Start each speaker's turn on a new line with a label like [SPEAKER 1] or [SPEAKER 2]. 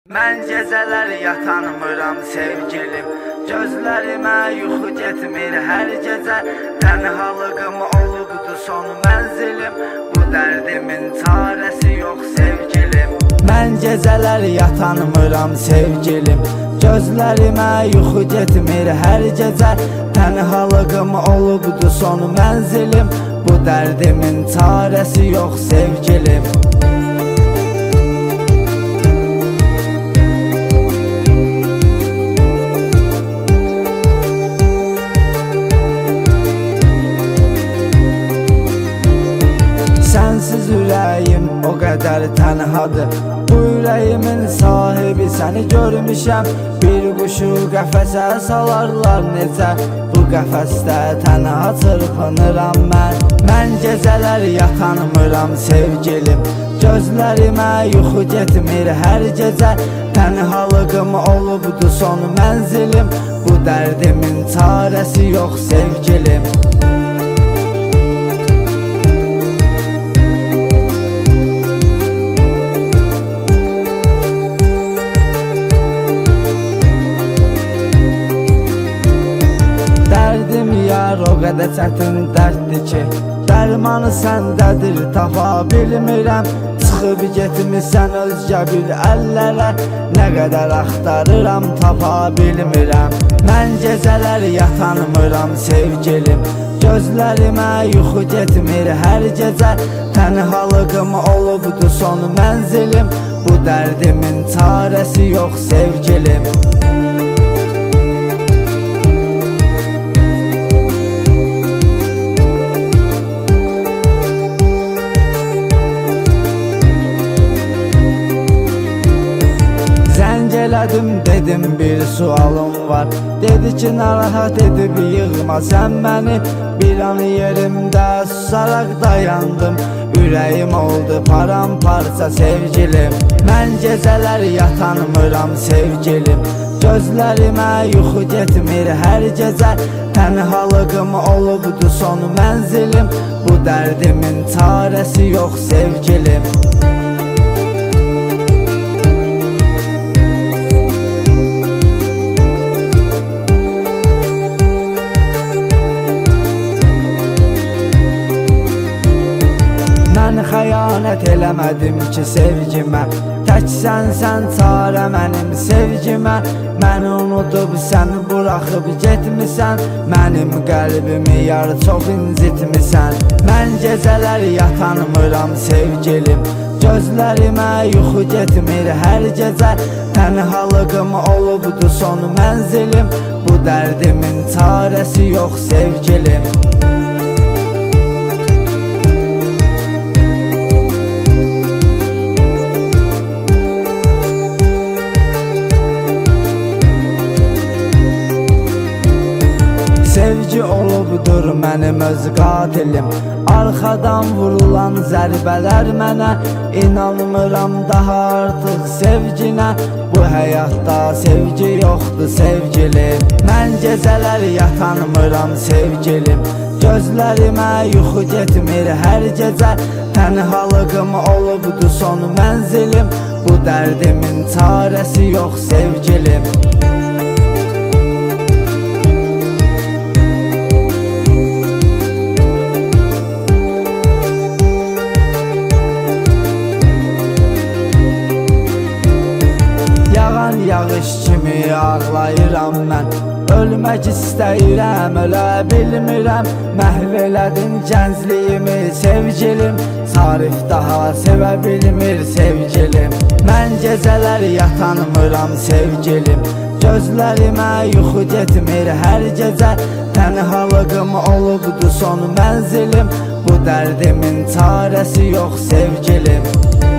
[SPEAKER 1] Mən gecələr yatanmıram sevgilim, gözlərimə yuxu getmir hər gecə. Tənhalığım olubdu son mənzilim, bu dərdimin çarəsi yox sevgilim. Mən gecələr yatanmıram sevgilim, gözlərimə yuxu getmir hər gecə. Tənhalığım olubdu son mənzilim, bu dərdimin çarəsi yox sevgilim. Sənsiz ürəyim o qədər tənhadır, bu ürəyimin sahibi səni görmüşəm. Bir quşu qəfəsə salarlar necə, bu qəfəsdə tənha çırpınıram mən. Mən gecələr yatanmıram sevgilim, gözlərimə yuxu getmir hər gecə. Tənhalığım olubdu son mənzilim, bu dərdimin çarəsi yox sevgilim. Dərdim yar o qədər çətin dərddir ki, dərmanı səndədir tapa bilmirəm. Çıxıb getmirsən özgə bir əllərə, nə qədər axtarıram tapa bilmirəm. Mən gecələr yatanmıram sevgilim, gözlərimə yuxu getmir hər gecə. Tənhalığım olubdu son mənzilim, bu dərdimin çarəsi yox sevgilim. Elədim dedim bir sualım var, dedi ki narahat edib yığma sən məni. Bir an yerimdə susaraq dayandım, ürəyim oldu paramparça sevgilim. Mən gecələr yatanmıram sevgilim, gözlərimə yuxu getmir hər gecə. Tənhalığım olubdu son mənzilim, bu dərdimin çarəsi yox sevgilim. Mən xəyanət eləmədim ki sevgimə, tək sən çarə mənim sevgimə. Məni unudub sən buraxıb getmisən, mənim qəlbimi yar çox incitmisən. Mən gecələr yatanmıram sevgilim, gözlərimə yuxu getmir hər gecə. Tənhalığım olubdu son mənzilim, bu dərdimin çarəsi yox sevgilim. Sevgi olubdur mənim öz qatilim, arxadan vurulan zərbələr mənə. İnanmıram daha artıq sevginə, bu həyatda sevgi yoxdur sevgilim. Mən gecələr yatanmıram sevgilim, gözlərimə yuxu getmir hər gecə. Tənhalığım olubdu son mənzilim, bu dərdimin çarəsi yox sevgilim. Yağış kimi ağlayıram mən, ölmək istəyirəm, ölə bilmirəm. Məhv elədin gəncliyimi sevgilim, Sarif daha sevə bilmir sevgilim. Mən gecələr yatanmıram sevgilim, gözlərimə yuxu getmir hər gecə. Tənhalığım olubdu son mənzilim, bu dərdimin çarəsi yox sevgilim.